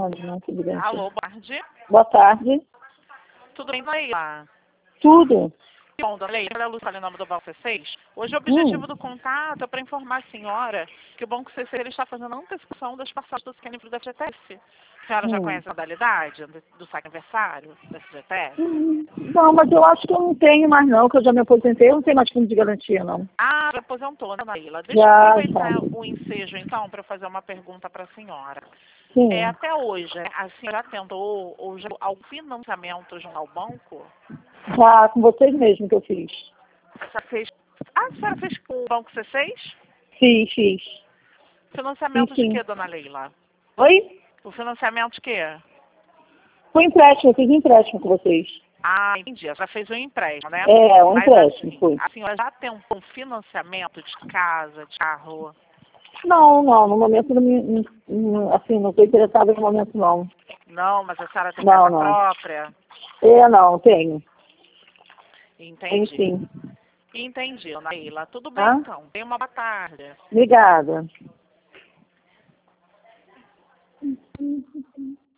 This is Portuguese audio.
Onde, não? Tudo bem. Alô, boa tarde. Boa tarde. Tudo bem, Leila? Tudo? Bom, dona Leila, é a Lúcia, em nome do Banco C6. Hoje o objetivo do contato é para informar a senhora que o Banco C6 ele está fazendo a antecipação das passagens do Scanning da FGTS. A senhora já conhece a modalidade do saque aniversário da FGTS? Não, mas eu acho que eu não tenho mais não, que eu já me aposentei, eu não tenho mais fundo de garantia, não. Ah, já aposentou, né, dona Leila? Deixa eu Já, aproveitar já. o ensejo, então, para fazer uma pergunta para a senhora. Sim. Até hoje, a senhora tentou ou já algum financiamento junto ao banco? Já, com vocês mesmo que eu fiz. A senhora fez com o Banco C6? Fiz. Financiamento de Sim. quê, dona Leila? Oi? O financiamento de quê? Foi empréstimo, eu fiz empréstimo com vocês. Ah, entendi. Já fez um empréstimo, né? É, um Mas empréstimo, assim, foi. a senhora já tentou um financiamento de casa, de carro? Não, no momento assim, não estou interessada no momento não. Não, mas a senhora tem Não, casa não. própria? Não, tenho. Tenho Entendi. sim. Entendi, dona Leila. Tudo bem, Tá? então. Tenha uma boa tarde. Obrigada.